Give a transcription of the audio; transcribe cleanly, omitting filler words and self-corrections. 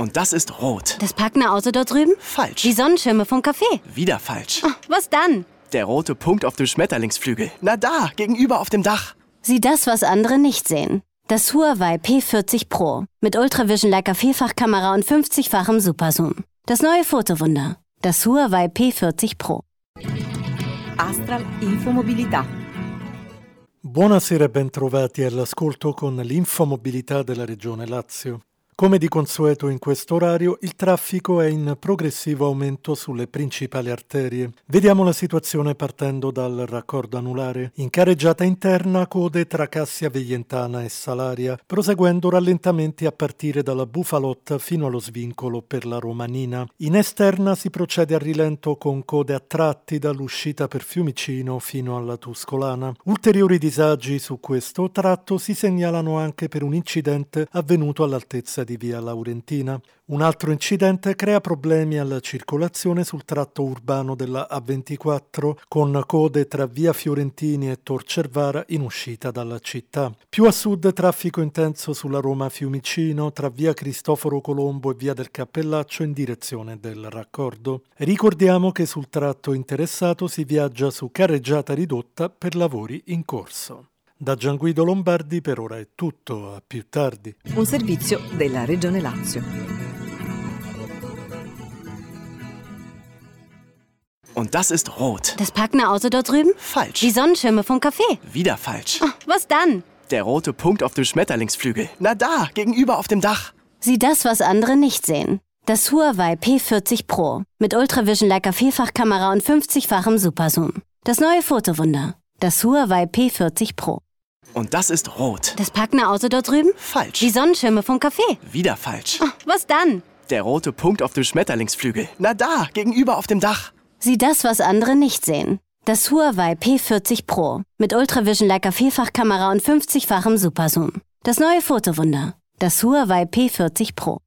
Und das ist rot. Das packende Auto dort drüben? Falsch. Die Sonnenschirme vom Café? Wieder falsch. Oh, was dann? Der rote Punkt auf dem Schmetterlingsflügel. Na da, gegenüber auf dem Dach. Sieh das, was andere nicht sehen. Das Huawei P40 Pro mit Ultravision Leica Vielfachkamera und 50-fachem Superzoom. Das neue Fotowunder. Das Huawei P40 Pro. Astral Infomobilità. Buonasera e bentrovati all'ascolto con l'infomobilità della Regione Lazio. Come di consueto in questo orario, il traffico è in progressivo aumento sulle principali arterie. Vediamo la situazione partendo dal raccordo anulare. In carreggiata interna, code tra Cassia Veientana e Salaria, proseguendo rallentamenti a partire dalla Bufalotta fino allo svincolo per la Romanina. In esterna si procede a rilento con code a tratti dall'uscita per Fiumicino fino alla Tuscolana. Ulteriori disagi su questo tratto si segnalano anche per un incidente avvenuto all'altezza di via Laurentina. Un altro incidente crea problemi alla circolazione sul tratto urbano della A24 con code tra via Fiorentini e Tor Cervara in uscita dalla città. Più a sud traffico intenso sulla Roma Fiumicino tra via Cristoforo Colombo e via del Cappellaccio in direzione del raccordo. Ricordiamo che sul tratto interessato si viaggia su carreggiata ridotta per lavori in corso. Da Gianguido Lombardi per ora è tutto, a più tardi. Un servizio della Regione Lazio. Und das ist rot. Das packende Auto dort drüben? Falsch. Die Sonnenschirme vom Café? Wieder falsch. Oh, was dann? Der rote Punkt auf dem Schmetterlingsflügel. Na da, gegenüber auf dem Dach. Sieh das, was andere nicht sehen. Das Huawei P40 Pro mit Ultravision Leica Vielfachkamera und 50-fachem Superzoom. Das neue Fotowunder. Das Huawei P40 Pro. Und das ist rot. Das packende Auto dort drüben? Falsch. Die Sonnenschirme vom Café? Wieder falsch. Oh, was dann? Der rote Punkt auf dem Schmetterlingsflügel. Na da, gegenüber auf dem Dach. Sieh das, was andere nicht sehen. Das Huawei P40 Pro mit Ultravision Leica Vielfachkamera und 50-fachem Superzoom. Das neue Fotowunder. Das Huawei P40 Pro.